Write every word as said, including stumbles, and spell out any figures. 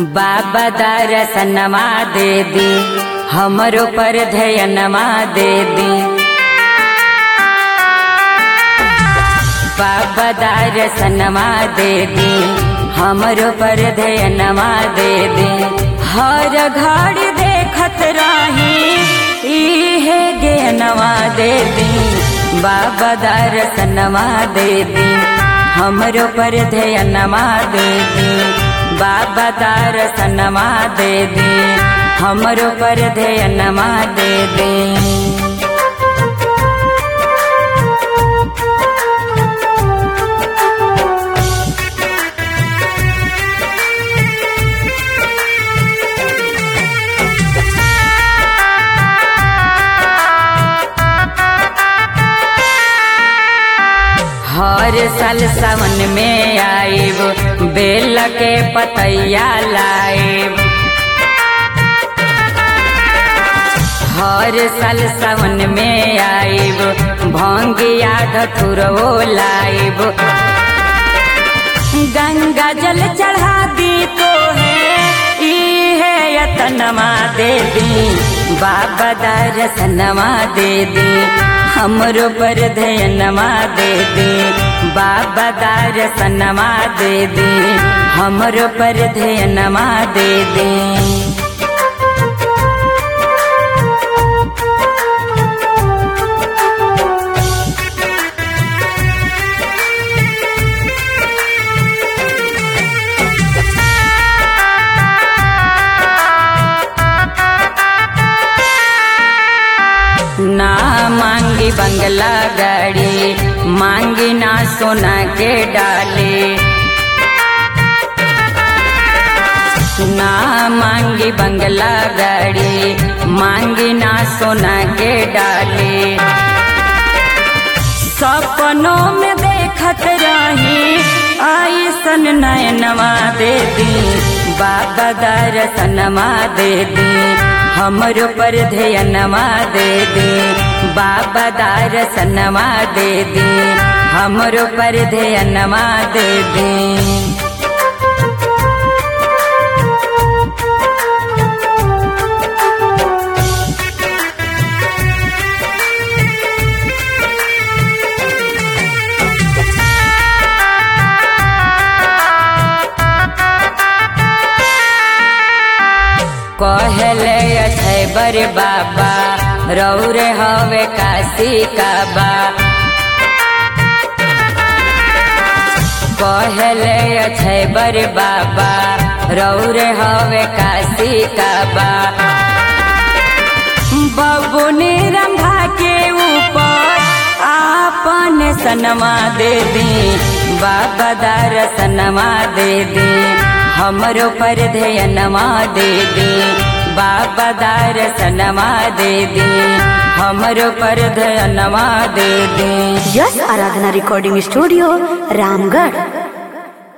बाबा दर्शनमा दे दी, हमरो पर ध्यानमा दे दी। बाबा दर्शनमा दे दी, हमरो पर ध्यानमा दे दी। हर घड़ी देखत रही इहे ज्ञानवा दे दी। बाबा दर्शनमा दे दी, हमरो पर ध्यानमा दे दी। बाबा दर्शनमा दे दी, हमरो पर ध्यानमा दे दी। हर साल सावन में आइब, बेल के पतैया लाइब। हर साल सावन में आइब, भंगिया धतुरो लाइब। गंगा जल चढ़ा दी तो है इहे यतनमा दे दी। बाबा दर्शनमा दे दी, हमरो पर ध्यानमा दे दी। बाबा दर्शनमा दे दी, हमरो पर ध्यानमा दे दी। ना मांगी बंगला गाड़ी, मांगी ना सोना के डाले। ना मांगी बंगला गाड़ी, मांगी ना सोना के डाले। सपनों में देखत रही ऐसन नयनमा दे दी। बाबा दर्शनमा दे दी, हमरो पर ध्यानमा दे दी। बाबा दर्शनमा दे दी, हमरो पर ध्यानमा दे दी। कहले अछे बर बाबा, रौरे हवे काशी काबा। कहले अछे बर बाबा, रौरे हवे काशी काबा। बबुनी रंभा के ऊपर आपन सनमा दे दी। बाबा दर्शनमा दे दी, हमरो पर ध्यानमा दे दी। बाबा दर्शनमा दे दी, हमरो पर ध्यानमा दे दी। Yes Aradhana recording studio, Ramgarh.